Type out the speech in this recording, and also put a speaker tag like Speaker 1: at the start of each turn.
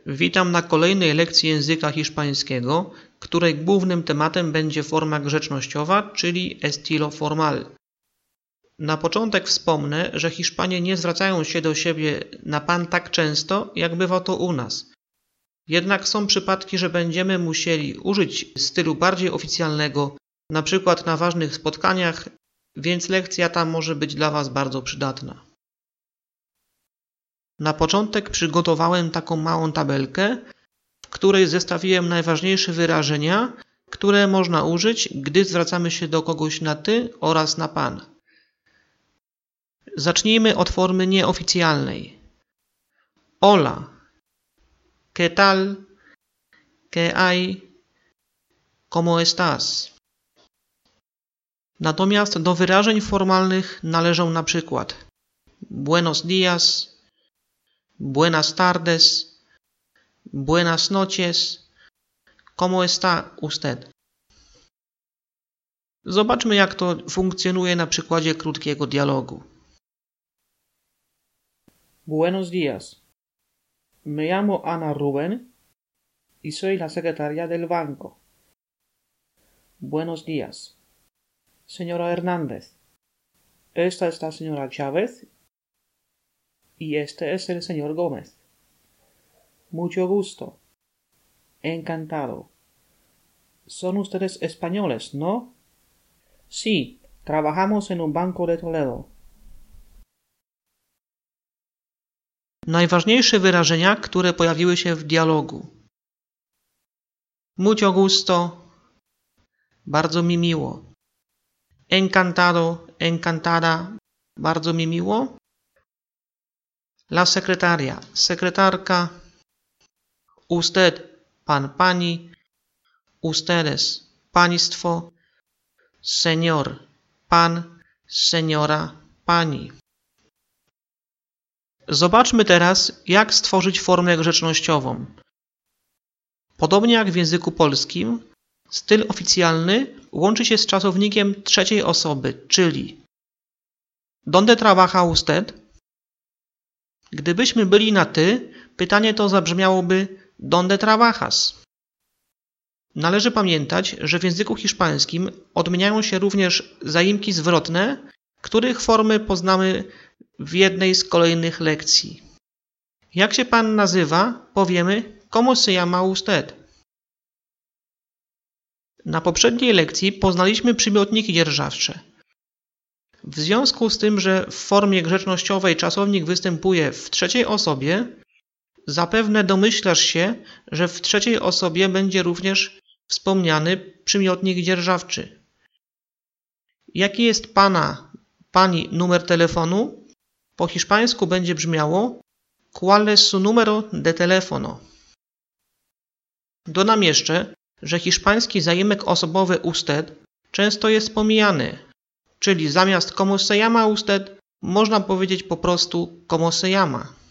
Speaker 1: Witam na kolejnej lekcji języka hiszpańskiego, której głównym tematem będzie forma grzecznościowa, czyli estilo formal. Na początek wspomnę, że Hiszpanie nie zwracają się do siebie na pan tak często, jak bywa to u nas. Jednak są przypadki, że będziemy musieli użyć stylu bardziej oficjalnego, na przykład na ważnych spotkaniach, więc lekcja ta może być dla Was bardzo przydatna. Na początek przygotowałem taką małą tabelkę, w której zestawiłem najważniejsze wyrażenia, które można użyć, gdy zwracamy się do kogoś na ty oraz na pan. Zacznijmy od formy nieoficjalnej. Hola, ¿qué tal? ¿Qué hay? ¿Cómo estás? Natomiast do wyrażeń formalnych należą na przykład buenos días, buenas tardes, buenas noches, ¿cómo está usted? Zobaczmy, jak to funkcjonuje na przykładzie krótkiego dialogu.
Speaker 2: Buenos días. Me llamo Ana Rubén y soy la secretaria del banco. Buenos días. Señora Hernández. Esta es la señora Chávez y este es el señor Gómez. Mucho gusto. Encantado. Son ustedes españoles, ¿no? Sí, trabajamos en un banco de Toledo.
Speaker 1: Najważniejsze wyrażenia, które pojawiły się w dialogu. Mucho gusto, bardzo mi miło. Encantado, encantada, bardzo mi miło. La secretaria, sekretarka. Usted, pan, pani. Ustedes, państwo. Señor, pan, señora, pani. Zobaczmy teraz, jak stworzyć formę grzecznościową. Podobnie jak w języku polskim, styl oficjalny łączy się z czasownikiem trzeciej osoby, czyli ¿Dónde trabaja usted? Gdybyśmy byli na ty, pytanie to zabrzmiałoby ¿Dónde trabajas? Należy pamiętać, że w języku hiszpańskim odmieniają się również zaimki zwrotne, których formy poznamy w jednej z kolejnych lekcji. Jak się pan nazywa, powiemy ¿Cómo se llama usted? Na poprzedniej lekcji poznaliśmy przymiotniki dzierżawcze. W związku z tym, że w formie grzecznościowej czasownik występuje w trzeciej osobie, zapewne domyślasz się, że w trzeciej osobie będzie również wspomniany przymiotnik dzierżawczy. Jaki jest pani numer telefonu? Po hiszpańsku będzie brzmiało ¿Cuál es su número de teléfono? Dodam jeszcze, że hiszpański zaimek osobowy usted często jest pomijany, czyli zamiast ¿Cómo se llama usted? Można powiedzieć po prostu ¿Cómo se llama?